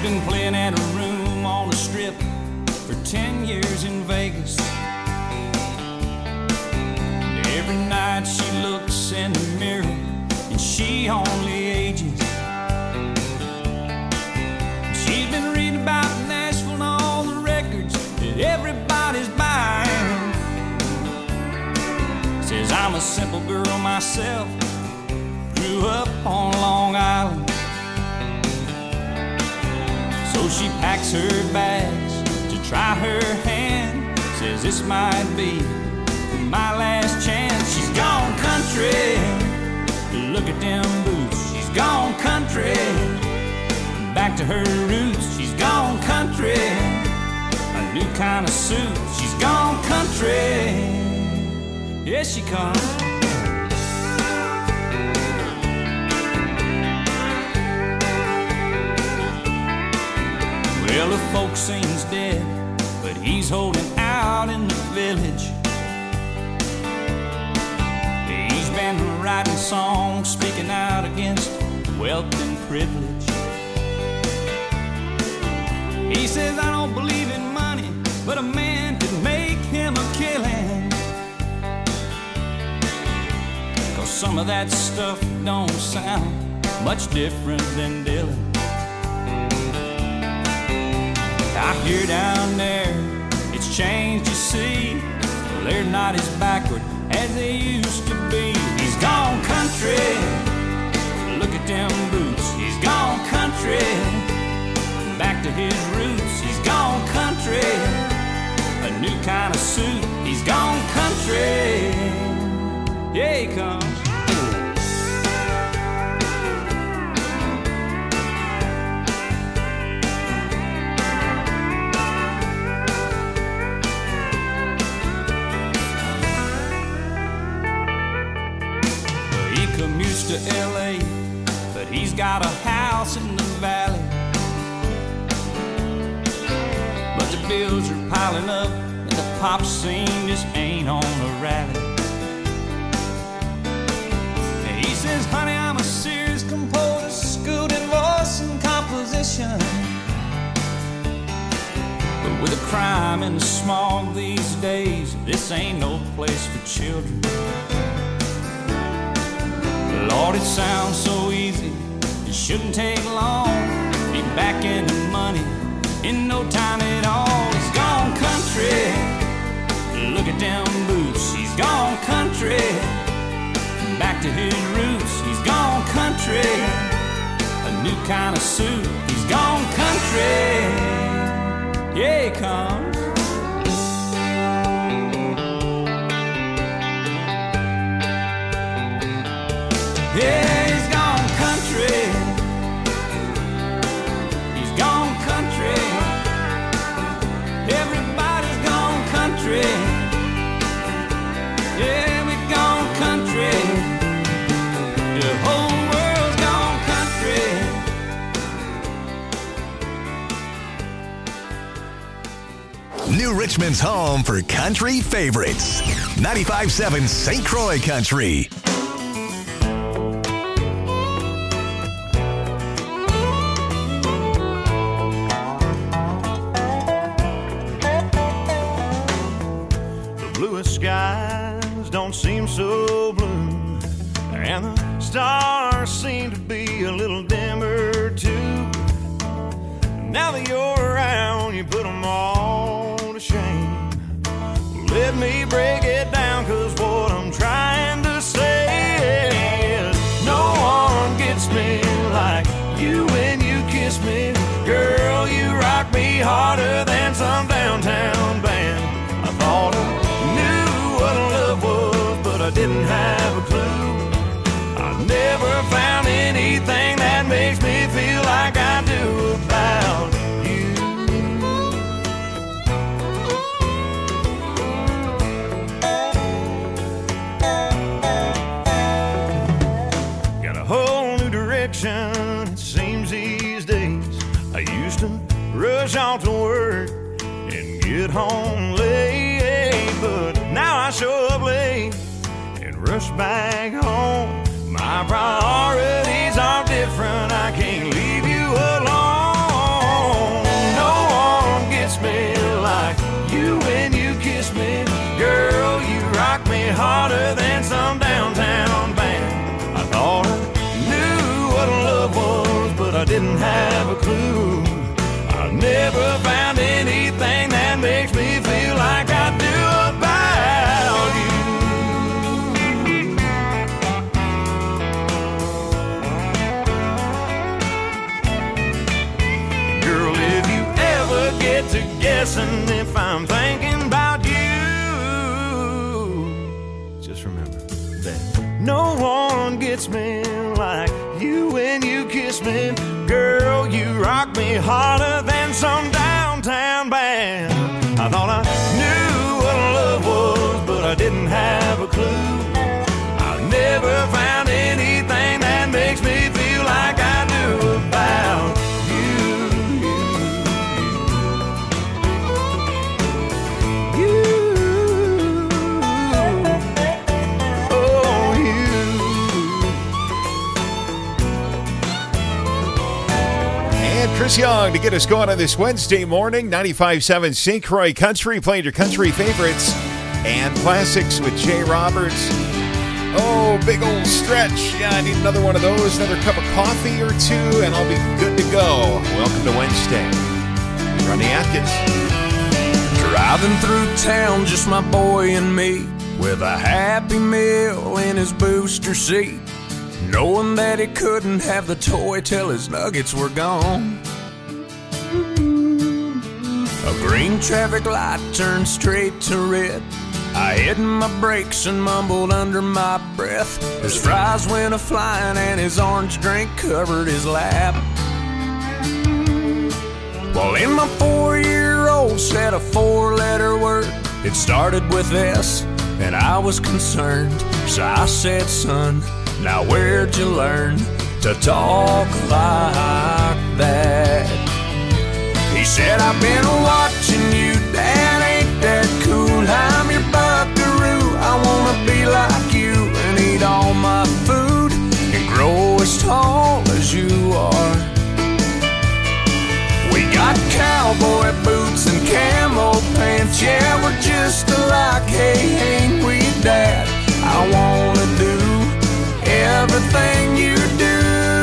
been playing at a room on the strip for 10 years in Vegas. And every night she looks in the mirror and she only ages. She's been reading about Nashville and all the records that everybody's buying. Says I'm a simple girl myself, grew up on Long Island. So she packs her bags to try her hand. Says this might be my last chance. She's gone country, look at them boots. She's gone country, back to her roots. She's gone country, a new kind of suit. She's gone country, here she comes. Well, the folks say he's dead, but he's holding out in the village. He's been writing songs, speaking out against wealth and privilege. He says, I don't believe in money, but a man could make him a killing. 'Cause some of that stuff don't sound much different than Dylan. I hear down there, it's changed, you see. Well, they're not as backward as they used to be. He's gone country, look at them boots. He's gone country, back to his roots. He's gone country, a new kind of suit. He's gone country, yeah, he comes. To LA, but he's got a house in the valley. But the bills are piling up and the pop scene just ain't on a rally. And he says, honey, I'm a serious composer, schooled in voice and composition. But with the crime and the smog these days, this ain't no place for children. Lord, it sounds so easy, it shouldn't take long. Be back in the money in no time at all. He's gone country, look at them boots. He's gone country, back to his roots. He's gone country, a new kind of suit. He's gone country, yeah, he comes. Yeah, he's gone country. He's gone country. Everybody's gone country. Yeah, we've gone country. The whole world's gone country. New Richmond's home for country favorites. 95.7 St. Croix Country. Skies don't seem so blue, and the stars seem to be a little dimmer too. Now that you're around, you put them all to shame. Let me break it down, 'cause what I'm trying to say is no one gets me like you when you kiss me. Girl, you rock me harder than some downtown band. I thought I knew what love was, but I didn't have a clue. I never found anything that makes me feel like I do about you. Got a whole new direction, it seems these days. I used to rush off to work and get home late, but now I show up late and rush back home. My priorities are different, I can't leave you alone. clue. I've never found anything that makes me feel like I do about you. Girl, if you ever get to guessing if I'm thinking about you, just remember that no one gets me like you when you kiss me. Girl, you rock me harder than some downtown band. I thought I knew what love was, but I didn't have a clue. I've never found anything that makes me feel like I do about you. Chris Young to get us going on this Wednesday morning. 95.7 St. Croix Country, playing your country favorites and classics with Jay Roberts. Oh, big old stretch. Yeah, I need another one of those, another cup of coffee or two, and I'll be good to go. Welcome to Wednesday. Ronnie Atkins. Driving through town, just my boy and me, with a Happy Meal in his booster seat, knowing that he couldn't have the toy till his nuggets were gone. A green traffic light turned straight to red. I hit my brakes and mumbled under my breath. His fries went a-flying and his orange drink covered his lap. Well, in my 4-year-old said a 4-letter word. It started with S, and I was concerned. So I said, son, now where'd you learn to talk like that? He said, I've been watching you, Dad, ain't that cool? I'm your buckaroo, I wanna be like you and eat all my food and grow as tall as you are. We got cowboy boots and camo pants, yeah, we're just alike, hey, ain't we, Dad? I wanna do everything you do,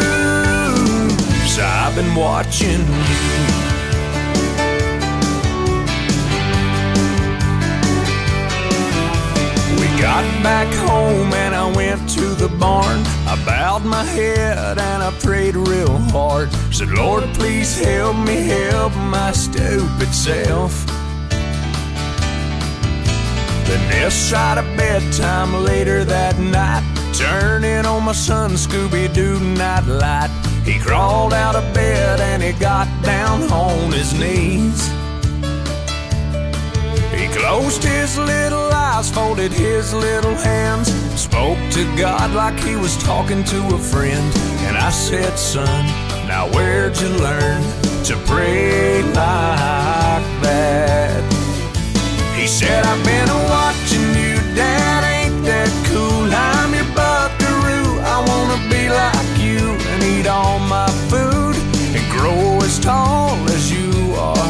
so I've been watching you. We got back home and I went to the barn. I bowed my head and I prayed real hard. Said, Lord, please help me help my stupid self. Then this side of bedtime later that night, turning on my son Scooby-Doo nightlight. He crawled out of bed and he got down on his knees. He closed his little eyes, folded his little hands, spoke to God like he was talking to a friend. And I said, son, now where'd you learn to pray like that? He said, I've been watching you, Dad, ain't that cool? I'm your buckaroo, I wanna be like you and eat all my food and grow as tall as you are.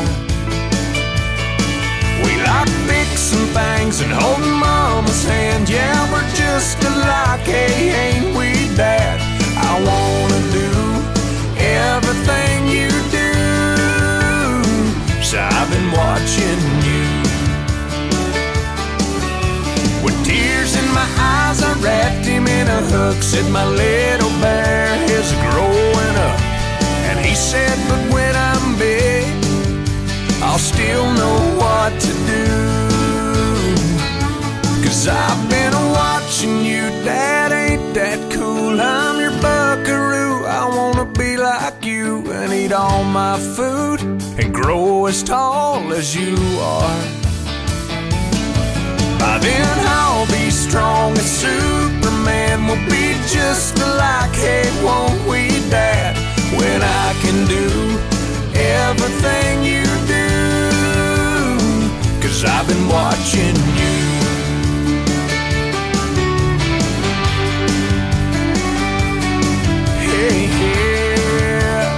We like fixing things and holding Mama's hand, yeah, we're just alike, hey, ain't we, Dad? I wanna do everything you do, so I've been watching you. With tears in my eyes, I wrapped him in a hug, said my little bear is growing up. And he said, but when I'm big, I'll still know what to do. 'Cause I've been watching you, Dad, ain't that cool? I'm your buckaroo, I wanna be like you and eat all my food and grow as tall as you are. By then I'll be strong as Superman, we'll be just alike, hey, won't we, Dad? When I can do everything you do, 'cause I've been watching you. Hey, yeah.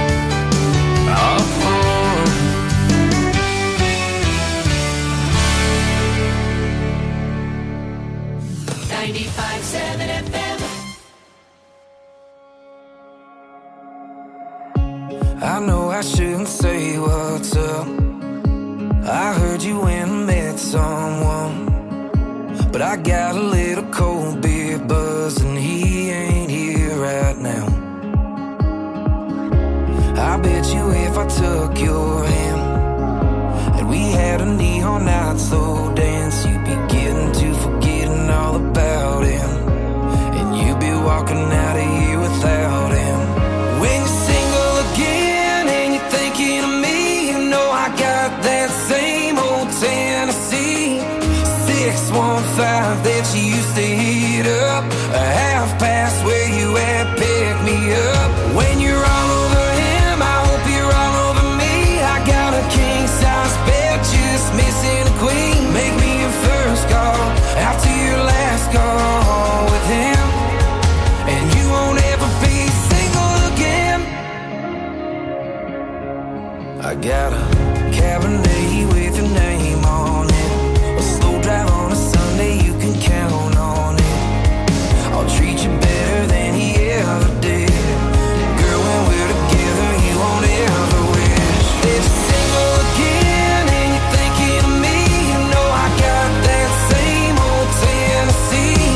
95.7 FM. I I shouldn't say what's up. I heard you went and met someone, but I got a little cold beer buzz and he ain't here right now. I bet you if I took your hand and we had a neon night slow dance, you'd be getting to forgetting all about him, and you'd be walking out of here without him. When you're single again and you're thinking of me, you know I got that same old Tennessee 615 that you used to hit up, a half past where you at, pick me up. When you're all over him, I hope you're all over me. I got a king size bed, just missing a queen. Make me your first call after your last call with him, and you won't ever be single again. I got a Cabernet with your name on it, a slow drive on a Sunday, you can count on it. I'll treat you better than he ever did. Girl, when we're together, you won't ever wish that you're single again and you're thinking of me. You know I got that same old Tennessee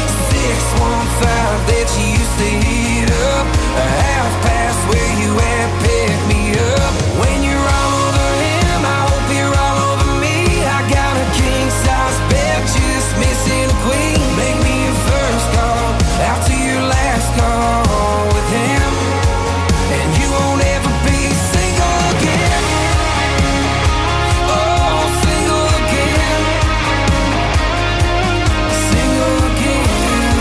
615 that you used to hit up, a half past where you at, pick me up. When you're all over him, I hope you're all over me. I got a king size bed, just missing a queen. Make me your first call after your last call with him, and you won't ever be single again. Oh, single again, single again.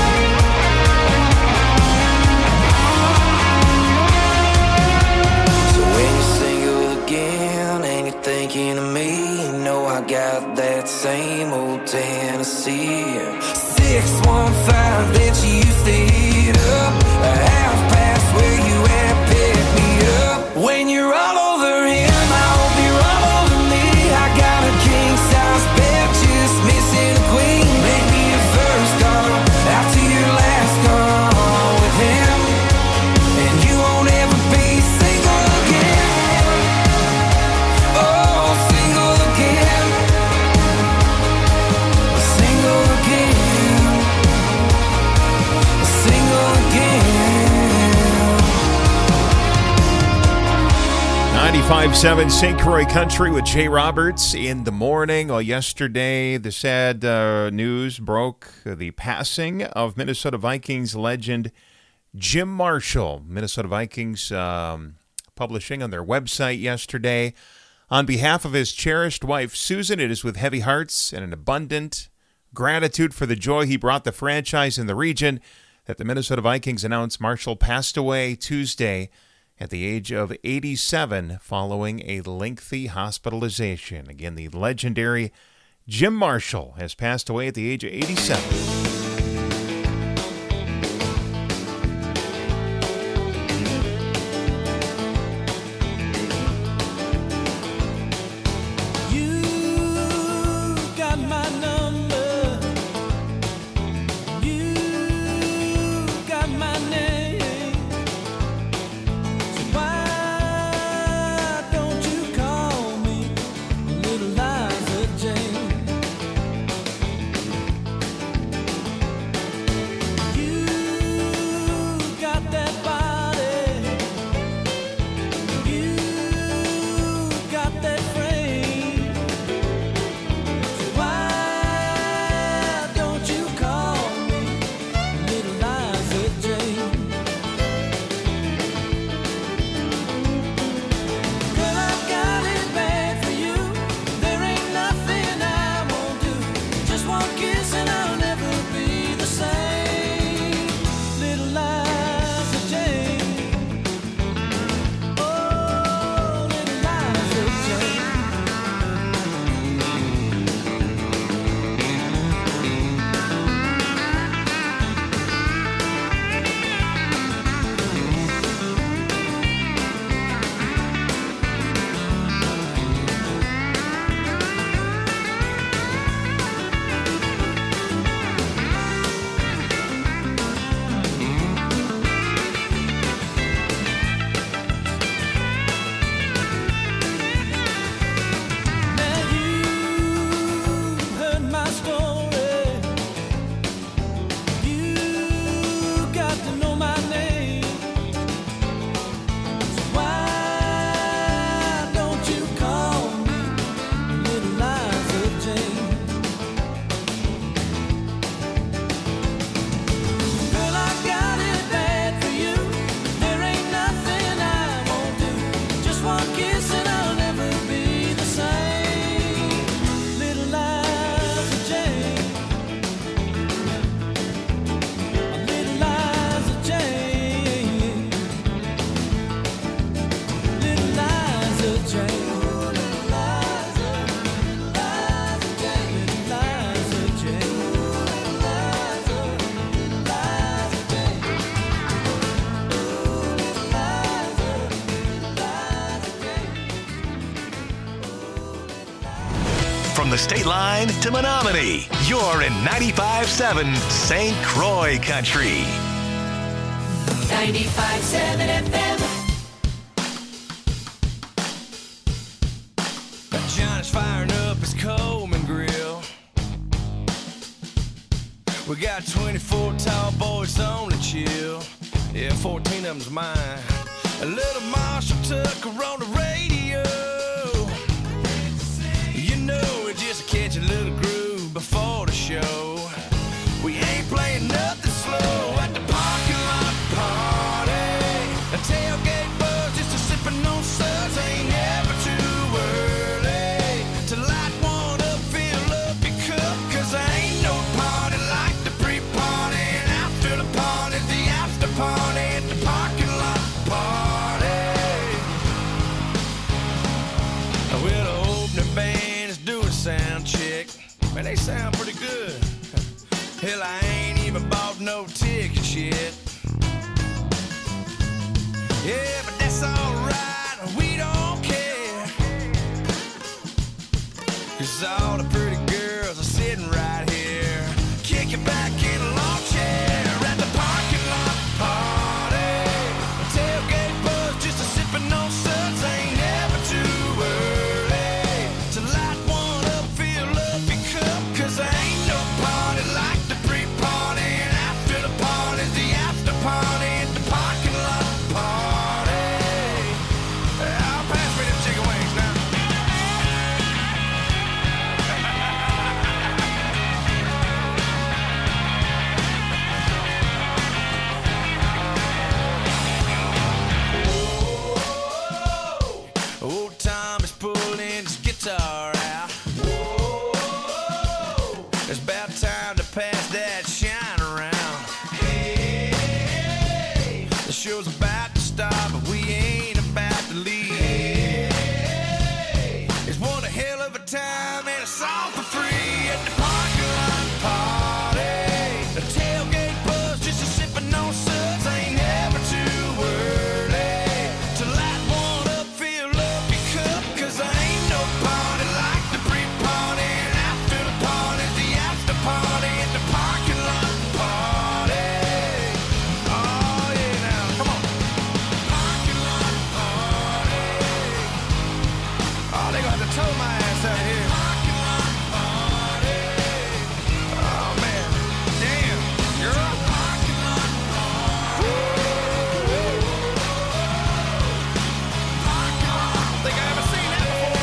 So when you're single again and you're thinking of me, you know I got that same old Tennessee 615 that you used to hit up, a half past where you at, pick me up. When you're all over him, I hope you're all over me. I got a king size bed, just missing a queen. Make me your first call after your last call with him, and you won't ever be single again. Oh, single again, single again, single again. 95.7 St. Croix Country with Jay Roberts in the morning. Well, yesterday, the sad news broke, the passing of Minnesota Vikings legend Jim Marshall. Minnesota Vikings publishing on their website yesterday. On behalf of his cherished wife, Susan, it is with heavy hearts and an abundant gratitude for the joy he brought the franchise in the region that the Minnesota Vikings announced Marshall passed away Tuesday at the age of 87 following a lengthy hospitalization. Again, the legendary Jim Marshall has passed away at the age of 87. From the state line to Menominee, you're in 95.7 St. Croix Country. 95.7 FM. John's firing up his Coleman grill. We got 24 tall boys on the chill. Yeah, 14 of them's mine. A little Marshall Tucker on the radio. You know, we just catch a little groove before the show. We ain't playing nothing slow at the parking lot party. A tailgate buzz, just a sipping on suds. Ain't never too early to light one up, fill up your cup. Cause there ain't no party like the pre-party. And after the party, the after party at the parking lot party. Well, the opening band is doing sound check. Man, they sound pretty good. Hell, I ain't even bought no tickets yet. Yeah, but that's alright, we don't care. Cause all the pretty girls are sitting right here, kicking back in a lawn chair at the parking lot party. A tailgate buzz, just a sipping on suds. Ain't never too early to light one up, fill up your cup. Cause there ain't no party like the pre-party. And after the party, the after party at the parking lot party. I'll pass me them chicken wings now. Old Tom is pulling his guitar out. It's about time to pass that shine around. The show's about to start, but we ain't about to leave. It's one a hell of a time and it's all for free at the parking lot party. The tailgate buzz, just a sipping on suds. Ain't never too early to light one up, fill up your cup. Cause there ain't no party like the pre-party. And after the party, the after party at the parking lot party. Oh yeah, now come on. Parking lot party. Oh, they gonna have to tow my ass out of here. Parking lot party. Oh man, damn, you're up. Parking lot party. Parking lot. I don't think I ever seen that before.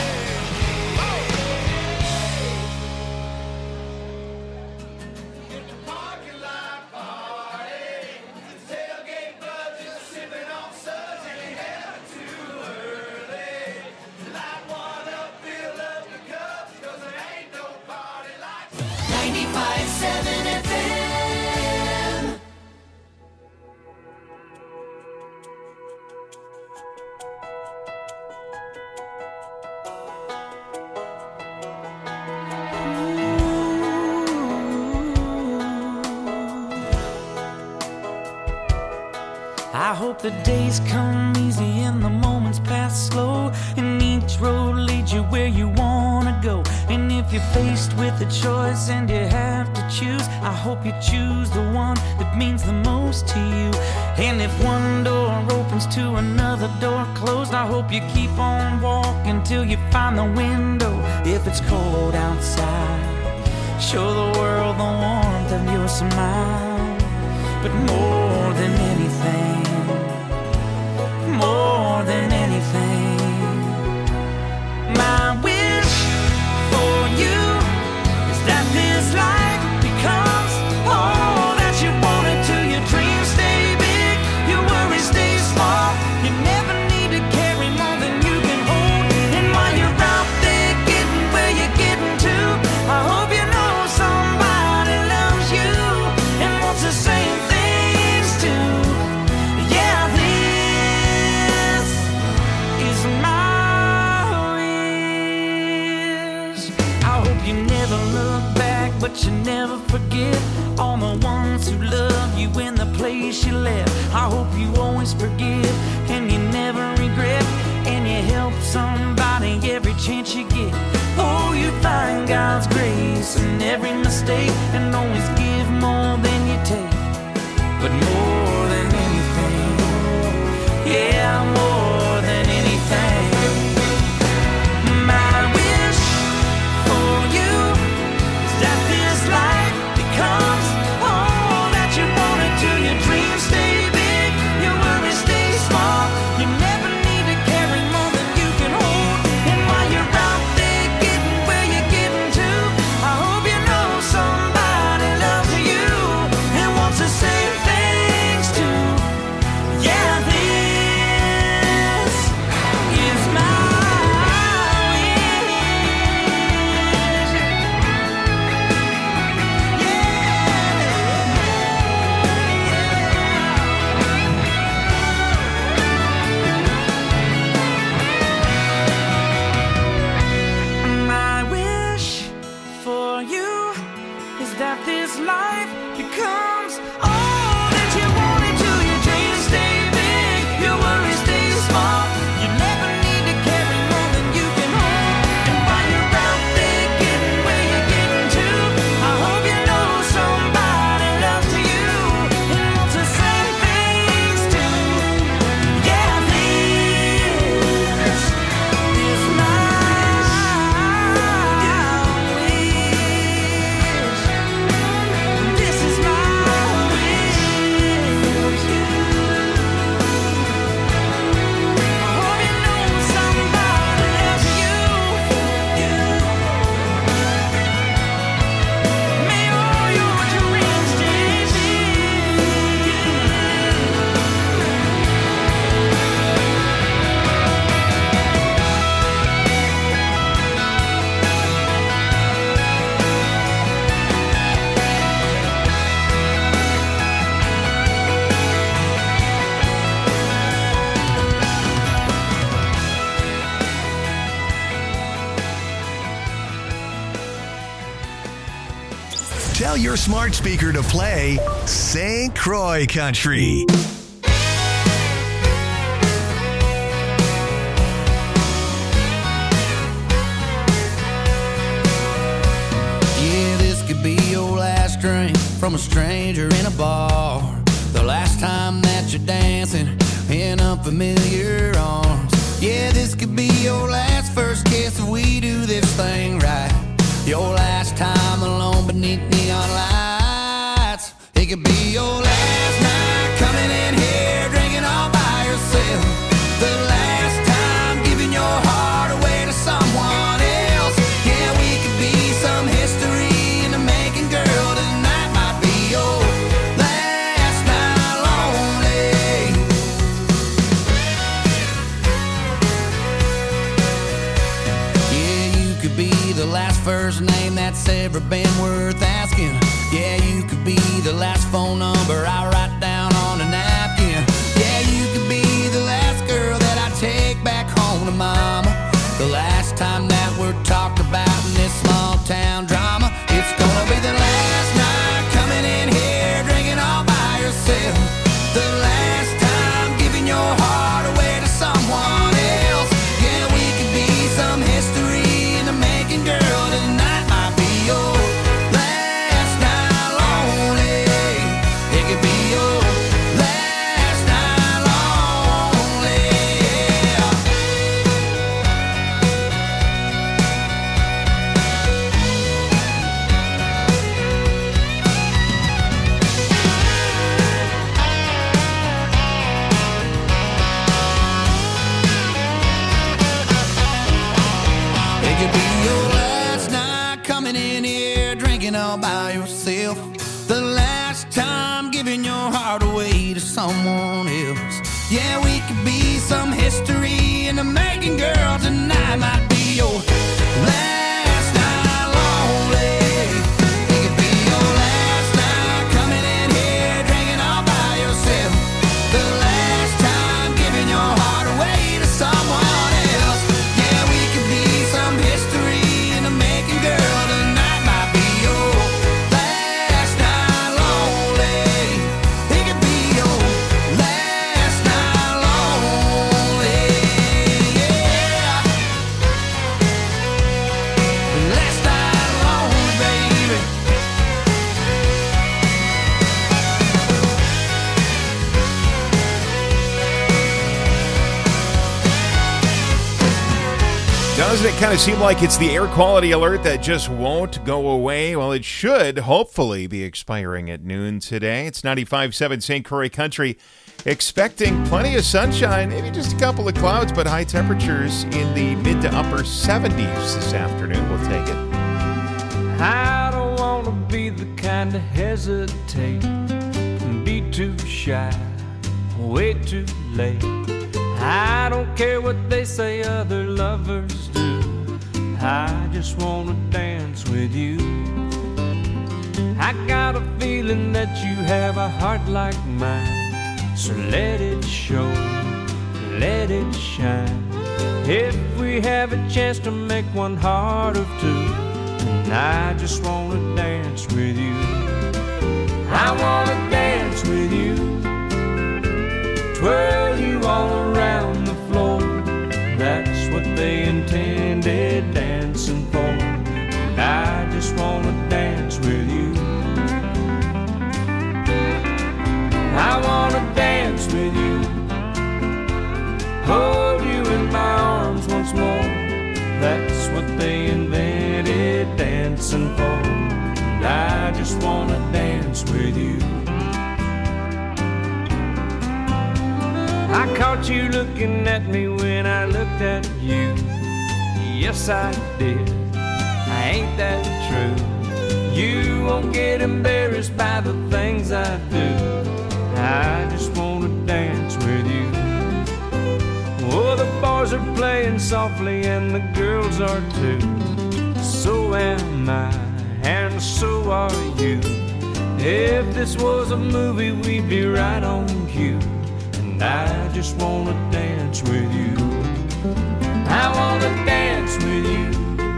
Parking lot party. Tailgate buzz, just sipping on suds. Ain't never too early. Light one up, fill up the cups. Cause there ain't no party like 95.7 FM. I hope the days come easy and the moments pass slow, and each road leads you where you wanna go. And if you're faced with a choice and you have to choose, I hope you choose the one that means the most to you. And if one door opens to another door closed, I hope you keep on walking till you find the window. If it's cold outside, show the world the warmth of your smile. But more than anything, more than anything, my wish for you is that this life becomes all that you want it to. Your dreams stay big, your worries stay small. You never need to carry more than you can hold. And while you're out there getting where you're getting to, I hope you know somebody loves you and wants the same things too. Yeah, this is my wish. I hope you never look back, but you never forget all the ones who love you in the place you left. I hope you always forgive and you never regret, and you help somebody every chance you get. Oh, you find God's grace in every mistake, and always give more than you take. But more than anything, yeah, more than anything, my wish for you is that this life becomes all that you wanted to. Your dreams stay big, your worries stay small. You never need to carry more than you can hold. And while you're out there getting where you're getting to, I hope you know somebody loves you and wants the same things too. Yeah, this is my wish. My wish for you is that this life becomes all that you wanted to. Your dreams stay big, your worries stay small. You never need to carry more than you can hold. And while you're out there getting where you're getting to, I hope you know somebody loves you and wants the same things too. Yeah, this is my wish. This is my wish. I hope you know somebody loves you. May all your dreams stay big. Tell your smart speaker to play St. Croix Country. Yeah, this could be your last drink from a stranger in a bar. The last time that you're dancing in unfamiliar arms. Yeah, this could be your last first kiss if we do this thing right. Your last time alone beneath neon lights. It could be your last night coming in here drinking all by yourself. The last time giving your heart away to someone else. Yeah, we could be some history in the making, girl. Tonight might be your last night lonely. Yeah, you could be the last first name that's ever been worth asking. Yeah, you could be the last phone number I write down on a napkin. Yeah, you could be the last girl that I take back home to mama. The last time that we're talked about in this small town drama. It's gonna be the last night coming in here drinking all by yourself. The last time giving your heart away to someone else. Yeah, we could be some history in the making, girl. Tonight might be your last night lonely. It could be your last night lonely. Yeah. It could be your last night coming in here drinking all by yourself. The last time giving your heart away to someone else. Yeah, we could be some history in the making, girl. Tonight might be your last night lonely. It could be your last night coming in here drinking all by yourself. The last time giving your heart away to someone else. Yeah, we could be some history in the making, girl. Tonight might be your last night lonely. It could be your last night lonely. Yeah. Doesn't it kind of seem like it's the air quality alert that just won't go away? Well, it should hopefully be expiring at noon today. It's 95.7 St. Croix Country. Expecting plenty of sunshine, maybe just a couple of clouds, but high temperatures in the mid to upper 70s this afternoon. We'll take it. I don't want to be the kind to hesitate and be too shy, way too late. I don't care what they say other lovers do. I just want to dance with you. I got a feeling that you have a heart like mine, so let it show, let it shine. If we have a chance to make one heart of two, then I just want to dance with you. I want to dance with you, twirl you all around the floor. That's what they intended dancing for. And I just want to dance with you. I want to dance with you, hold you in my arms once more. That's what they invented dancing for. And I just want to dance with you. I caught you looking at me when I looked at you. Yes, I did. Ain't that true? You won't get embarrassed by the things I do. I just want to dance with you. Oh, the boys are playing softly and the girls are too. So am I, and so are you. If this was a movie, we'd be right on cue. And I just want to dance with you. I want to dance with you,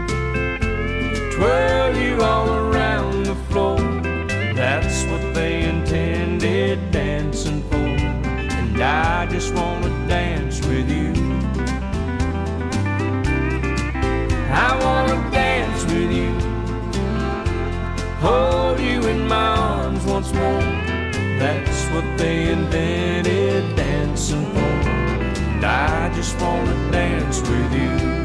twirl you all around the floor. That's what they intended dancing for. And I just want to dance with you. I want to dance with you, hold you in my arms once more. That's what they invented dancing for. And I just want to dance with you.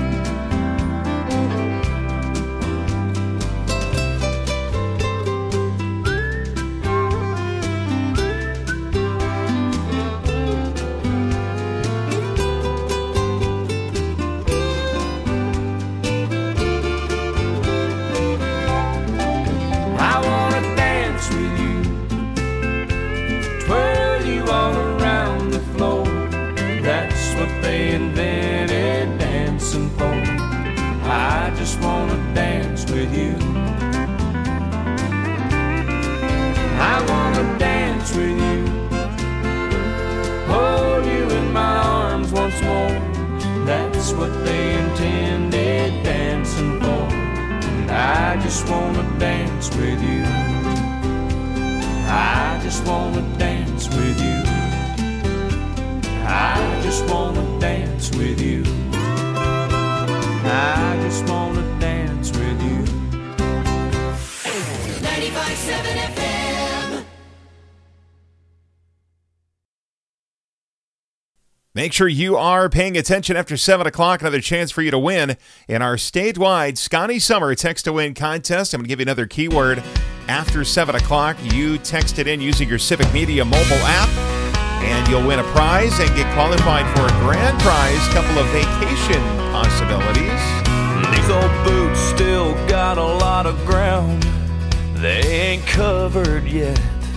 Make sure you are paying attention after 7 o'clock. Another chance for you to win in our statewide Scotty Summer Text to Win contest. I'm going to give you another keyword after 7 o'clock. You text it in using your Civic Media mobile app, and you'll win a prize and get qualified for a grand prize, couple of vacation possibilities. These old boots still got a lot of ground they ain't covered yet.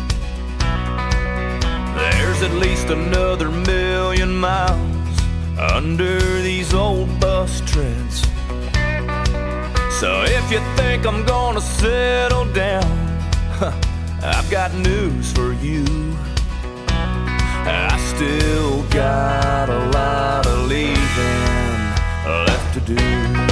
There's at least another 1,000,000 miles under these old bus treads. So if you think I'm gonna settle down, I've got news for you. I still got a lot of leaving left to do.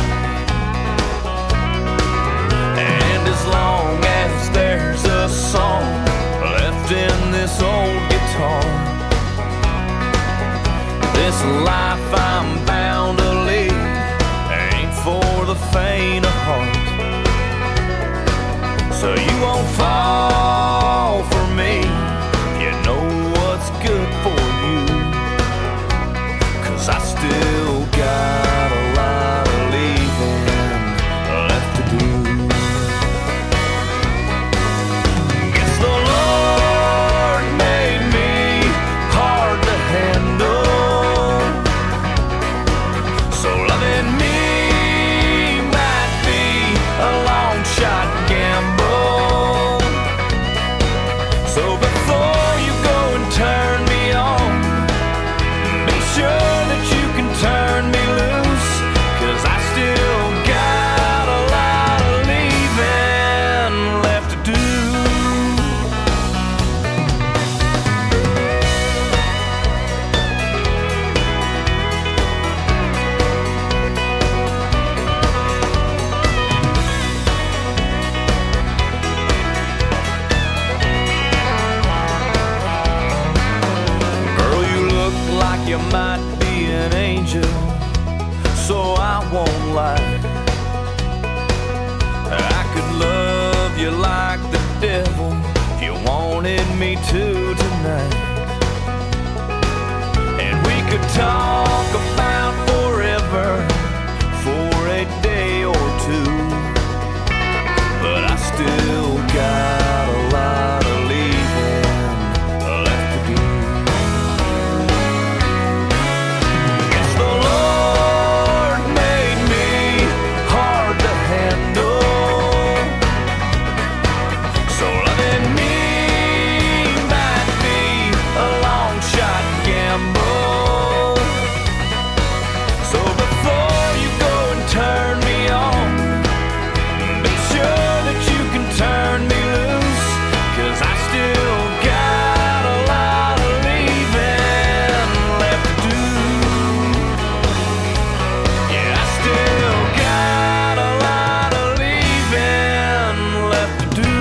And as long as there's a song left in this old guitar, this life I'm bound to lead ain't for the faint of heart. So you won't fall for me, you know what's good for you, 'cause I still got a lot of leaving wanted me to tonight. And we could talk about forever for a day or two, but I still got a lot of leaving left to do. Guess the Lord made me hard to handle, so loving me might be a long shot gamble. So before you go and turn me on, be sure that you can turn me loose, 'cause I still got a lot of leaving left to do. Yeah, I still got a lot of leaving left to do.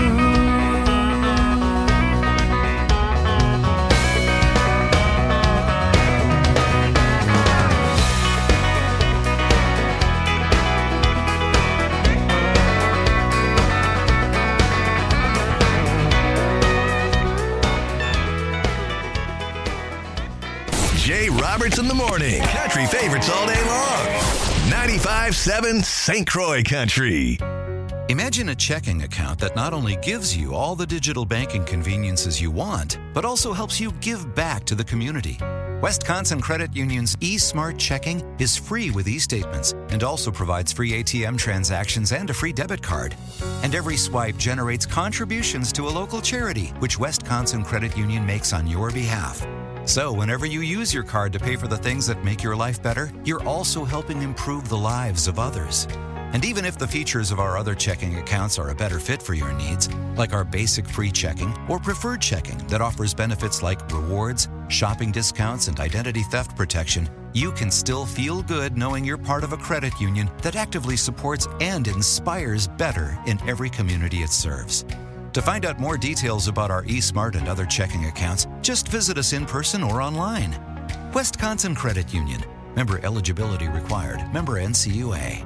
Jay Roberts in the morning. Country favorites all day long. 95.7 St. Croix Country. Imagine a checking account that not only gives you all the digital banking conveniences you want, but also helps you give back to the community. Wisconsin Credit Union's eSmart Checking is free with e-statements and also provides free ATM transactions and a free debit card. And every swipe generates contributions to a local charity, which Wisconsin Credit Union makes on your behalf. So whenever you use your card to pay for the things that make your life better, you're also helping improve the lives of others. And even if the features of our other checking accounts are a better fit for your needs, like our basic free checking or preferred checking that offers benefits like rewards, shopping discounts, and identity theft protection, you can still feel good knowing you're part of a credit union that actively supports and inspires better in every community it serves. To find out more details about our eSmart and other checking accounts, just visit us in person or online. Wisconsin Credit Union. Member eligibility required. Member NCUA.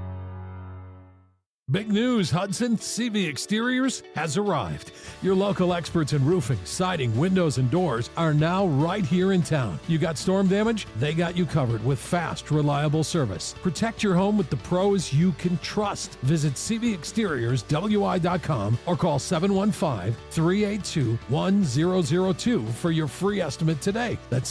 Big news, Hudson. CV Exteriors has arrived. Your local experts in roofing, siding, windows, and doors are now right here in town. You got storm damage? They got you covered with fast, reliable service. Protect your home with the pros you can trust. Visit cvexteriorswi.com or call 715-382-1002 for your free estimate today. That's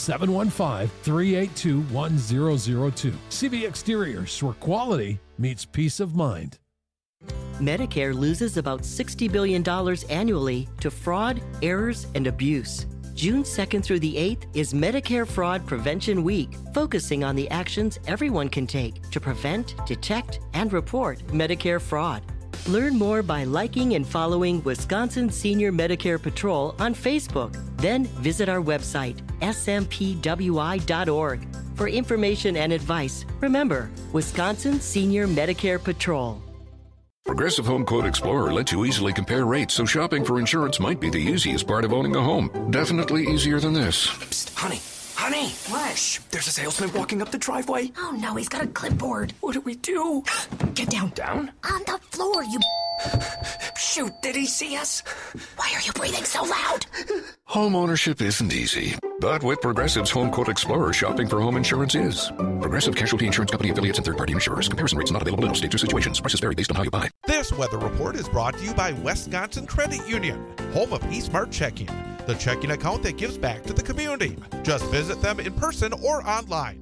715-382-1002. CV Exteriors, where quality meets peace of mind. Medicare loses about $60 billion annually to fraud, errors, and abuse. June 2nd through the 8th is Medicare Fraud Prevention Week, focusing on the actions everyone can take to prevent, detect, and report Medicare fraud. Learn more by liking and following Wisconsin Senior Medicare Patrol on Facebook. Then visit our website, smpwi.org. For information and advice, remember, Wisconsin Senior Medicare Patrol. Progressive Home Quote Explorer lets you easily compare rates, so shopping for insurance might be the easiest part of owning a home. Definitely easier than this. Psst, honey. Honey! What? Shh, there's a salesman walking up the driveway. Oh no, he's got a clipboard. What do we do? Get down. Down? On the floor, you... Shoot, did he see us? Why are you breathing so loud? Home ownership isn't easy, but with Progressive's Home Quote Explorer, shopping for home insurance is. Progressive Casualty Insurance Company affiliates and third-party insurers. Comparison rates not available in all states or situations. Prices vary based on how you buy. This weather report is brought to you by Wisconsin Credit Union, home of eSmart Checking, the checking account that gives back to the community. Just visit them in person or online.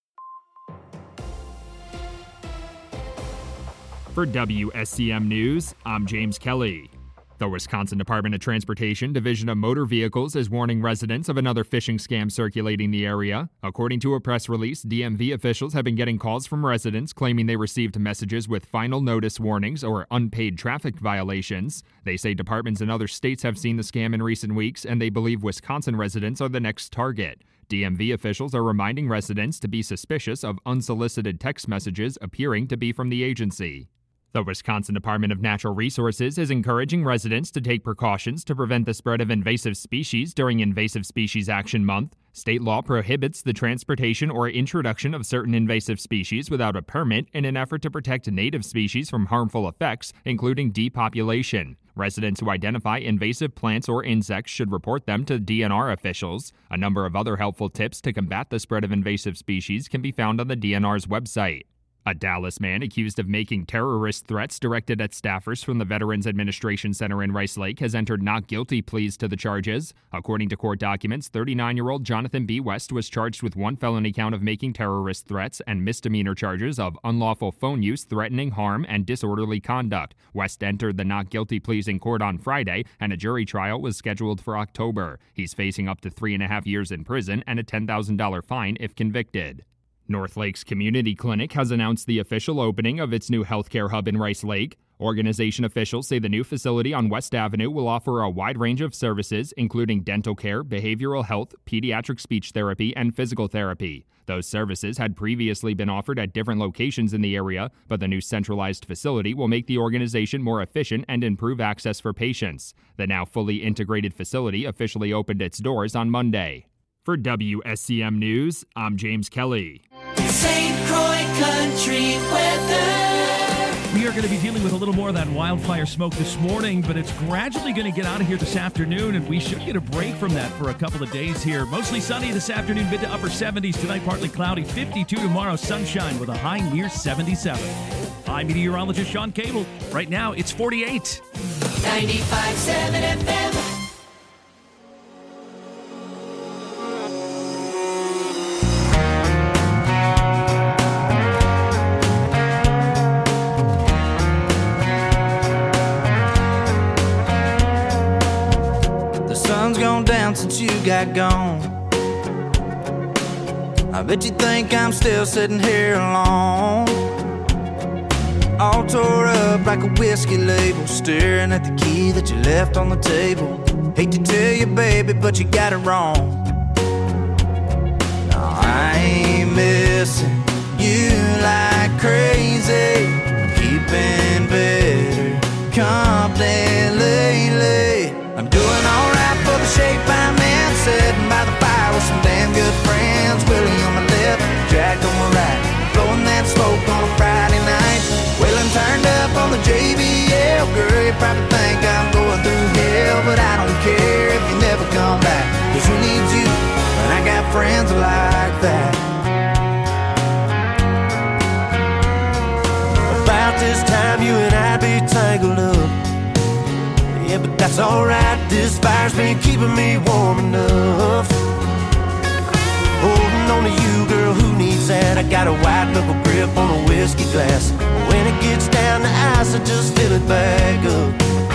For WSCM News, I'm James Kelly. The Wisconsin Department of Transportation Division of Motor Vehicles is warning residents of another phishing scam circulating the area. According to a press release, DMV officials have been getting calls from residents claiming they received messages with final notice warnings or unpaid traffic violations. They say departments in other states have seen the scam in recent weeks, and they believe Wisconsin residents are the next target. DMV officials are reminding residents to be suspicious of unsolicited text messages appearing to be from the agency. The Wisconsin Department of Natural Resources is encouraging residents to take precautions to prevent the spread of invasive species during Invasive Species Action Month. State law prohibits the transportation or introduction of certain invasive species without a permit in an effort to protect native species from harmful effects, including depopulation. Residents who identify invasive plants or insects should report them to DNR officials. A number of other helpful tips to combat the spread of invasive species can be found on the DNR's website. A Dallas man accused of making terrorist threats directed at staffers from the Veterans Administration Center in Rice Lake has entered not guilty pleas to the charges. According to court documents, 39-year-old Jonathan B. West was charged with 1 felony count of making terrorist threats and misdemeanor charges of unlawful phone use, threatening harm, and disorderly conduct. West entered the not guilty pleas in court on Friday, and a jury trial was scheduled for October. He's facing up to 3.5 years in prison and a $10,000 fine if convicted. North Lakes Community Clinic has announced the official opening of its new healthcare hub in Rice Lake. Organization officials say the new facility on West Avenue will offer a wide range of services, including dental care, behavioral health, pediatric speech therapy, and physical therapy. Those services had previously been offered at different locations in the area, but the new centralized facility will make the organization more efficient and improve access for patients. The now fully integrated facility officially opened its doors on Monday. For WSCM News, I'm James Kelly. St. Croix Country weather. We are going to be dealing with a little more of that wildfire smoke this morning, but it's gradually going to get out of here this afternoon, and we should get a break from that for a couple of days here. Mostly sunny this afternoon, mid to upper 70s. Tonight, partly cloudy. 52 tomorrow, sunshine with a high near 77. I'm meteorologist Sean Cable. Right now, it's 48. 95.7 FM. Since you got gone, I bet you think I'm still sitting here alone, all tore up like a whiskey label, staring at the key that you left on the table. Hate to tell you, baby, but you got it wrong. No, I ain't missing you like crazy, keeping better company lately. I'm doing alright for the shape I'm in, sitting by the fire with some damn good friends. Willie on my left, Jack on my right, blowing that smoke on a Friday night. Waylon turned up on the JBL. Girl, you probably think I'm going through hell, but I don't care if you never come back, 'cause who needs you when I got friends like that? About this time you and I'd be tangled up. Yeah, but that's alright, this fire's been keeping me warm enough. Holding on to you, girl, who needs that? I got a white knuckle grip on a whiskey glass. When it gets down to ice, I just fill it back up.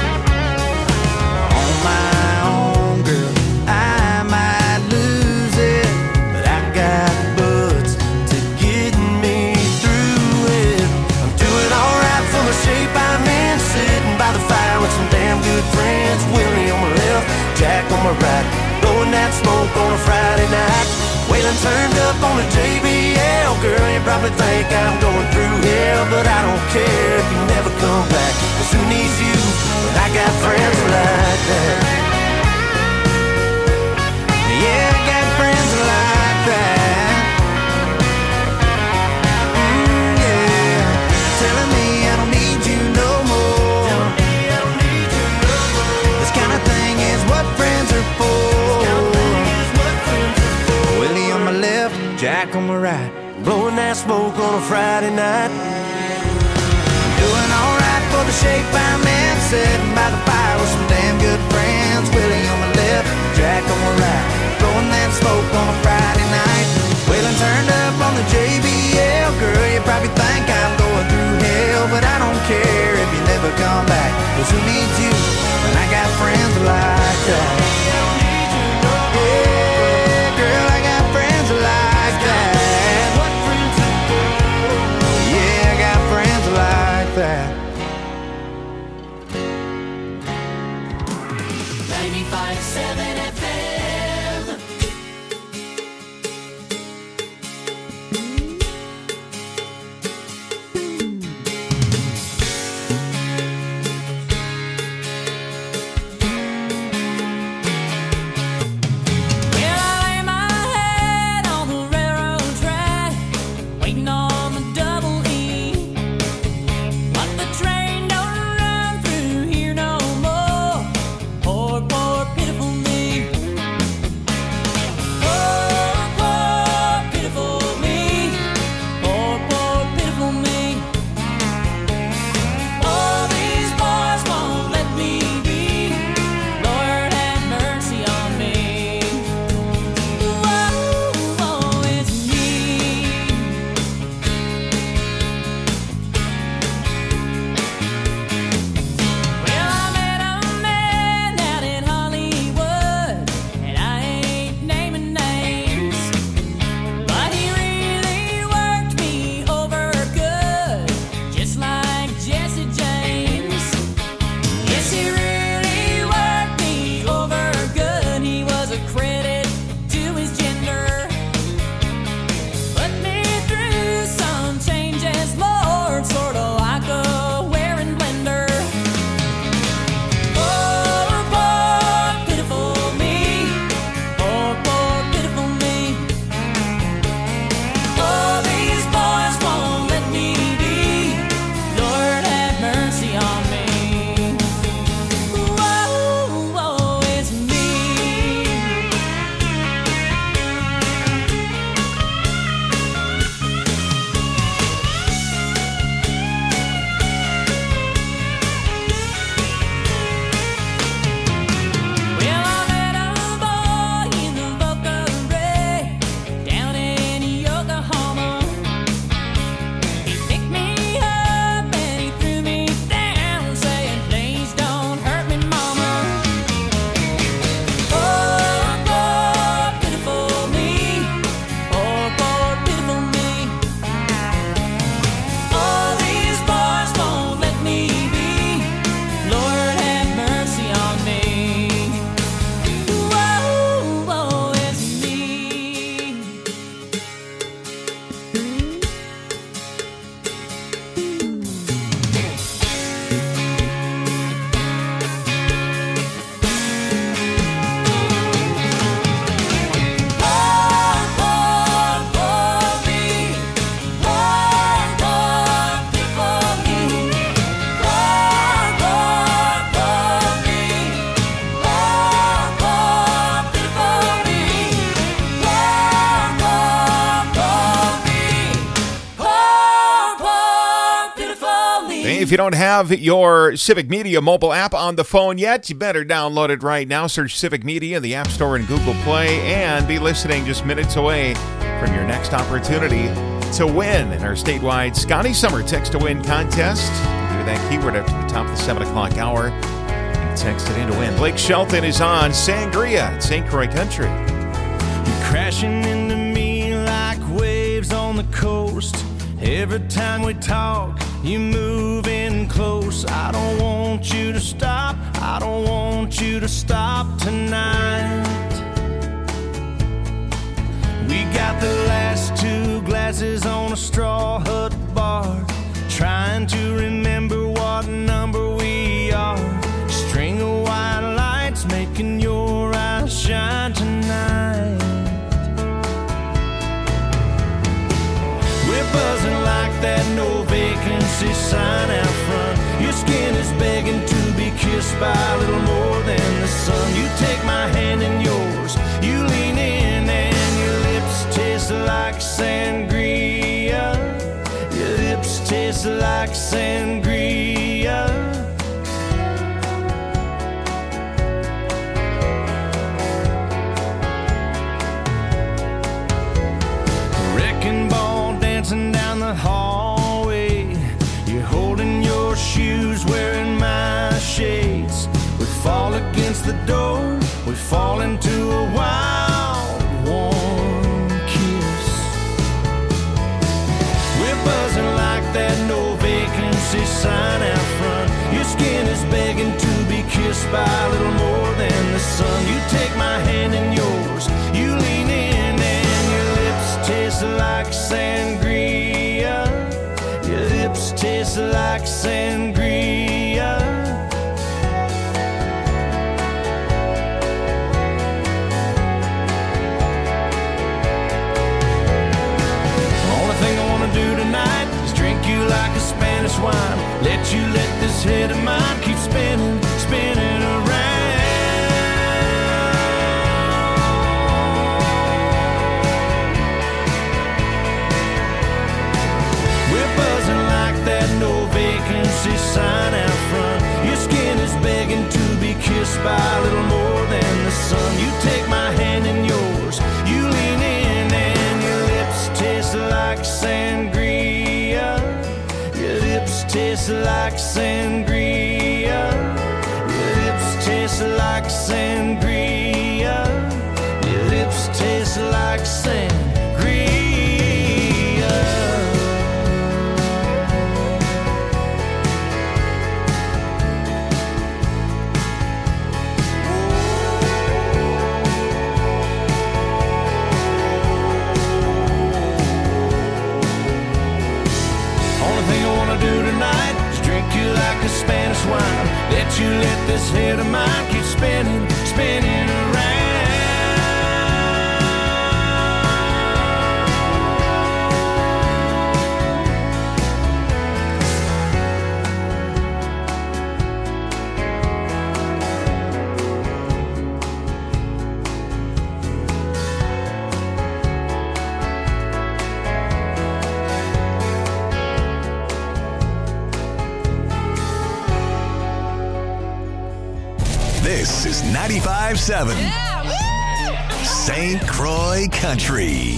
On my own, girl, I might lose it, but I got buds to get me through it. I'm doing alright for the shape I'm in, sitting by the fire with some damn good friends. Willie on my left, Jack on my right, blowing that smoke on a Friday night. Waylon turned up on the JBL. Girl, you probably think I'm going through hell, but I don't care if you never come back, 'cause who needs you when I got friends like that? Yeah, I got friends like that. Yeah, telling me I don't need you no more. This kind of thing is what friends are for. Willie on my left, Jack on my right, blowing that smoke on a Friday night. Doing alright for the shape I'm in, sitting by the fire with some damn good friends. Willie on my left, Jack on my right, blowing that smoke on a Friday night. Waylon turned up on the JBL. Girl, you probably think I'm going through hell, but I don't care if you never come back, 'cause who needs you when I got friends like that? Yeah, girl, I got friends like that. Yeah, I got friends like that. 95.7 FM. if you don't have your Civic Media mobile app on the phone yet, you better download it right now. Search Civic Media in the App Store and Google Play and be listening just minutes away from your next opportunity to win in our statewide Scotty Summer Text to Win contest. Give you that keyword after the top of the 7 o'clock hour. You text it in to win. Blake Shelton is on Sangria at St. Croix Country. You're crashing into me like waves on the coast. Every time we talk, you move in close. I don't want you to stop. I don't want you to stop tonight. We got the last 2 glasses on a straw hut bar, trying to remember what number we are. String of white lights making your eyes shine tonight. We're buzzing like that no vacancy sign out front. Your skin is begging to be kissed by a little more than the sun. You take my hand in yours, you lean in and your lips taste like sangria. Your lips taste like sangria. Wrecking ball dancing down the hallway. You're holding your shoes, wearing my shades. We fall against the door, we fall into a wild, warm kiss. We're buzzing like that no vacancy sign out front. Your skin is begging to be kissed by a little more than the sun. You take my hand in yours, you lean in and your lips taste like sangria. Your lips taste like sangria. Only thing I wanna do tonight is drink you like a Spanish wine. Let you let this head of mine keep spinning, spinning around. That no vacancy sign out front. Your skin is begging to be kissed by a little more than the sun. You take my hand in yours, you lean in and your lips taste like sangria. Your lips taste like sangria. Your lips taste like sangria. Your lips taste like sangria. Like a Spanish wine, let you let this head of mine keep spinning, spinning around. This is 95.7 St. Croix Country.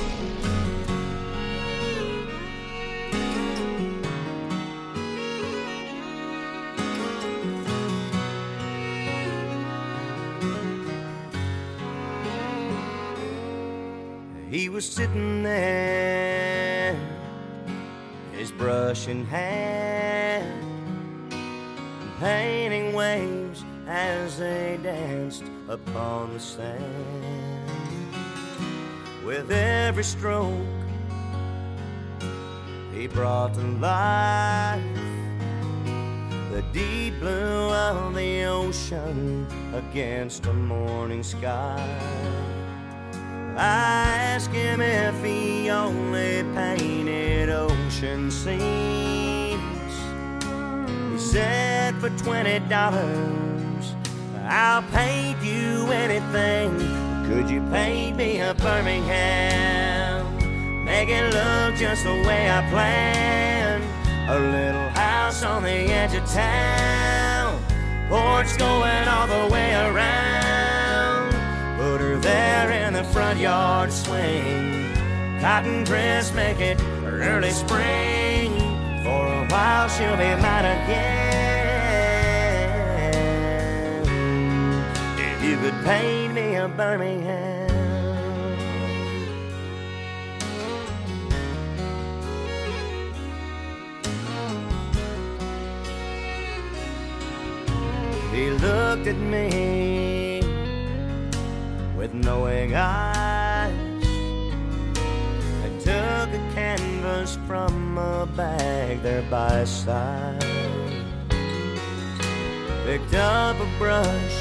He was sitting there, his brush in hand, painting waves as they danced upon the sand. With every stroke, he brought to life the deep blue of the ocean against a morning sky. I asked him if he only painted ocean scenes. He said, for $20, I'll paint you anything. Could you paint me a Birmingham? Make it look just the way I planned. A little house on the edge of town, porch going all the way around. Put her there in the front yard swing, cotton dress make it early spring. For a while she'll be mine again. If you could paint me a Birmingham. He looked at me with knowing eyes and took a canvas from a bag there by his side. Picked up a brush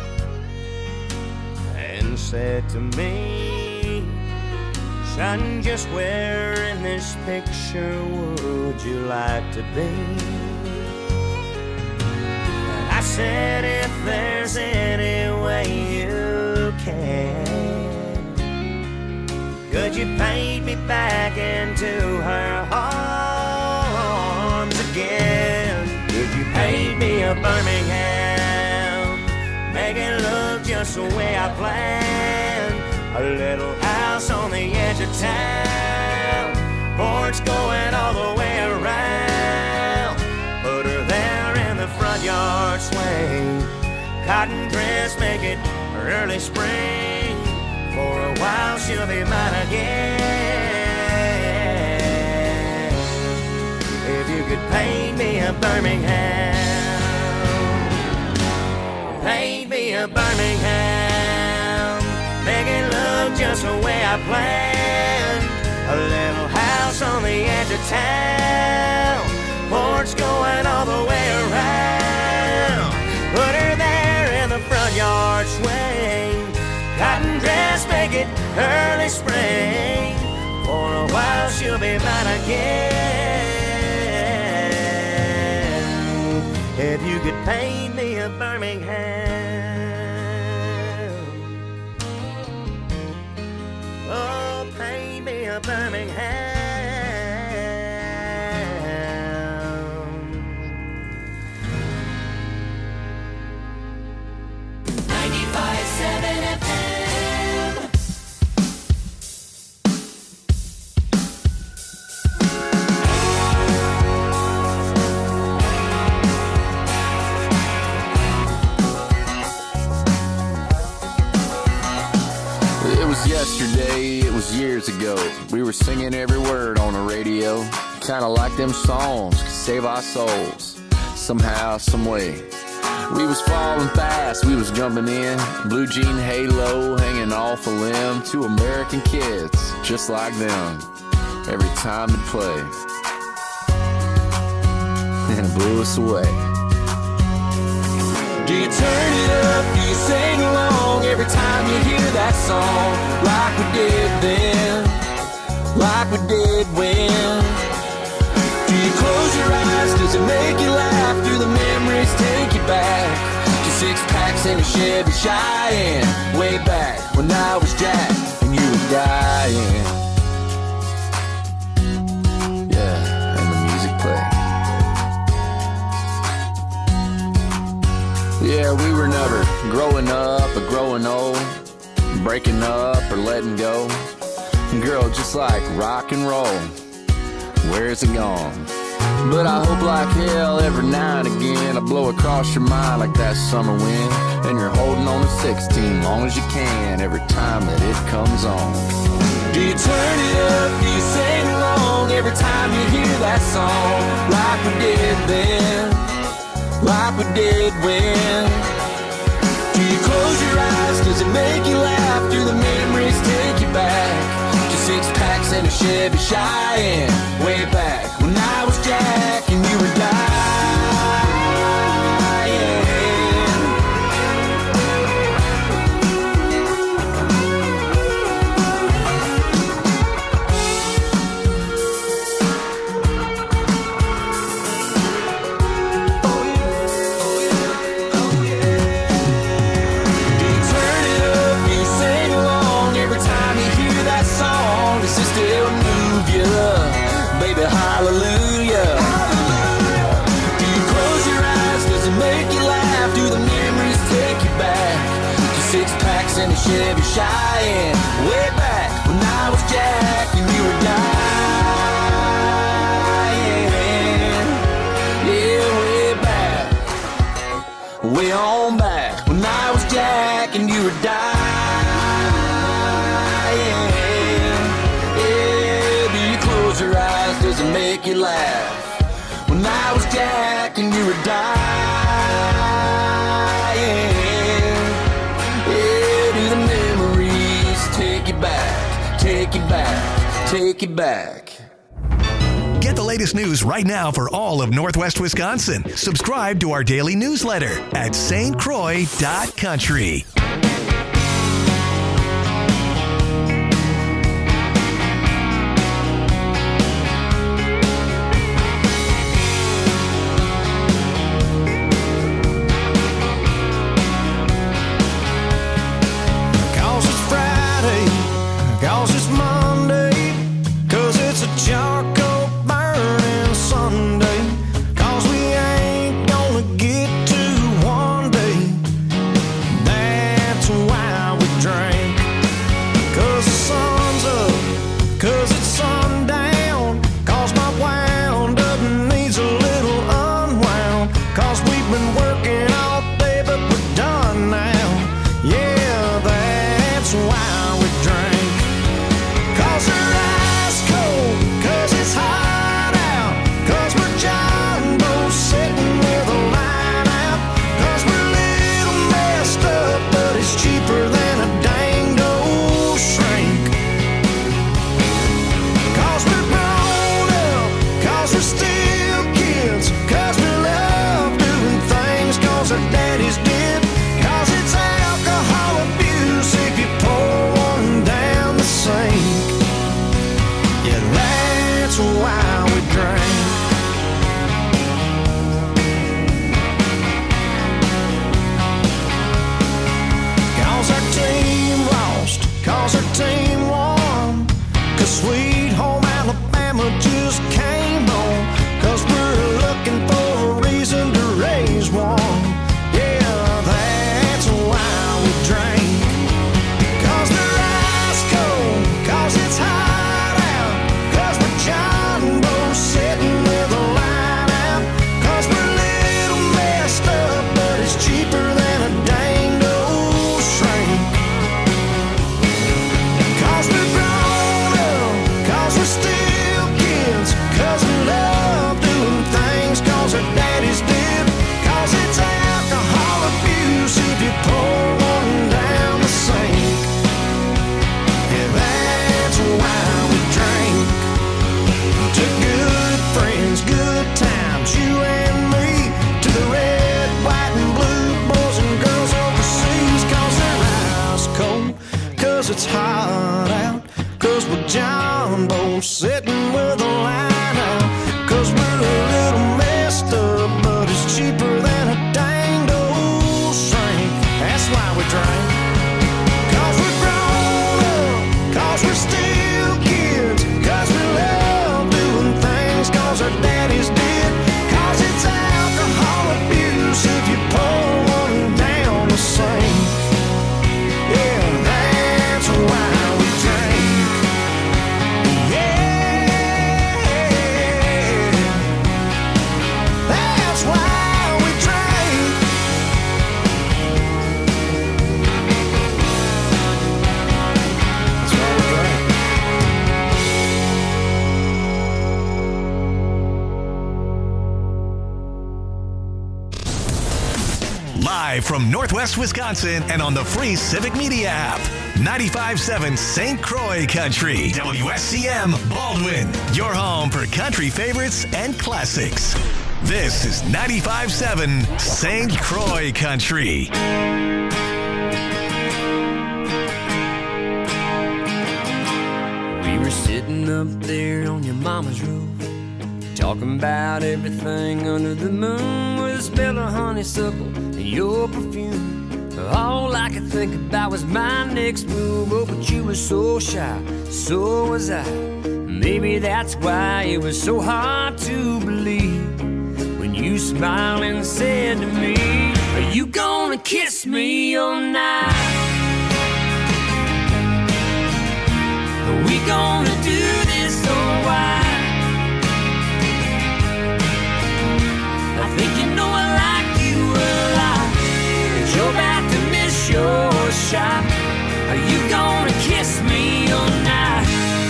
and said to me, son, just where in this picture would you like to be? I said, if there's any way you can, could you paint me back into her arms again? Could you paint me a Birmingham, make it look just the way I planned? A little house on the edge of town, porch going all the way around. Put her there in the front yard swing, cotton dress make it early spring. For a while she'll be mine again. If you could paint me a Birmingham, paint me a Birmingham, make it look just the way I planned. A little house on the edge of town, porch going all the way around. Put her there in the front yard swing, cotton dress make it early spring. For a while she'll be mine again. If you could paint me a Birmingham, oh, paint me a Birmingham. 95.7 FM. It was yesterday, it was years ago. We were singing every word on the radio. Kinda like them songs could save our souls somehow, some way. We was falling fast, we was jumping in, blue jean halo hanging off a limb. Two American kids, just like them, every time it played. And it blew us away. Do you turn it up, do you sing along every time you hear that song? Like we did then, like we did when. Do you close your eyes, does it make you laugh? Do the memories take you back to six packs in a Chevy Cheyenne? Way back when I was Jack and you were dying. Yeah, and the music played. Yeah, we were never growing up or growing old, breaking up or letting go. Girl, just like rock and roll, where's it gone? But I hope like hell every now and again I blow across your mind like that summer wind, and you're holding on to 16 long as you can every time that it comes on. Do you turn it up, do you sing along every time you hear that song? Like we did then, like we did when. Do you close your eyes, does it make you laugh? Do the memories take you back to six packs and a Chevy Cheyenne? Way back when I was Jack and you were dying. Do you turn it up, do you sing along every time you hear that song? Does it still move you? Baby, hallelujah. Chevy Cheyenne. Way back when I was Jack and you were dying. Yeah, way back, way on back when I was Jack and you were dying. Yeah, do you close your eyes? Does it make you laugh? When I was Jack and you were dying. Take it back, take it back. Get the latest news right now for all of Northwest Wisconsin. Subscribe to our daily newsletter at stcroix.country. Cause it's Monday, cause it's a charcoal burning Sunday, cause we ain't gonna get to one day. That's why we drink. Cause the sun's up, cause it's sundown, cause my wound up needs a little unwound, cause we've been working all day but we're done now. Yeah, that's why we drink. Cause we're ice cold, cause it's hot out, cause we're John Boy sitting with a line out, cause we're a little messed up, but it's cheaper than a dang old shrink. Cause we're grown up, cause we're still kids, cause we love doing things cause our daddies did, cause it's alcohol abuse if you pour one down the sink. Yeah, that's why we drink. Cause our team lost, cause our team won, cause Sweet Home Alabama just came home, cause we're looking for a reason to raise one. Yeah, that's why we drink. Cause they're ice cold, cause it's hot out, cause we're John Boy sitting with a line out, cause we're a little messed up, but it's cheaper than a dang old shrink. Cause we're grown up, cause we're still kids, cause we love doing things cause our daddies did, cause it's alcohol abuse if you pour one down the sink. Yeah, that's why we drink. To good friends, good times, you and me, to the red, white, and blue boys and girls overseas, cause they're ice cold, cause it's hot out, cause we're John Boy sitting with a line out, cause we're a little messed up, but it's cheaper than a dang old shrink. That's why we drink. Cause we're grown up, cause we're still kids, cause we love doing things cause our daddies did, cause it's alcohol abuse if you pour one down the sink. Yeah, that's why we drink. Yeah, that's why we drink. That's why we drink. Live from Northwest Wisconsin and on the free Civic Media app. 95.7 St. Croix Country. WSCM Baldwin. Your home for country favorites and classics. This is 95.7 St. Croix Country. We were sitting up there on your mama's roof, talking about everything under the moon, with a smell of honeysuckle and your perfume. All I could think about was my next move. Oh, but you were so shy, so was I. Maybe that's why it was so hard to believe when you smiled and said to me, are you gonna kiss me all night? we gonna do this or why? I think you know I like you a lot, but you're about to miss your shot. Are you gonna kiss me or not?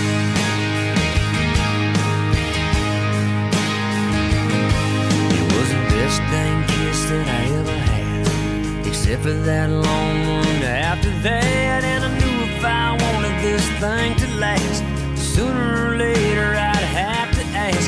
It was the best dang kiss that I ever had, except for that long one after that. And I knew if I wanted this thing to last,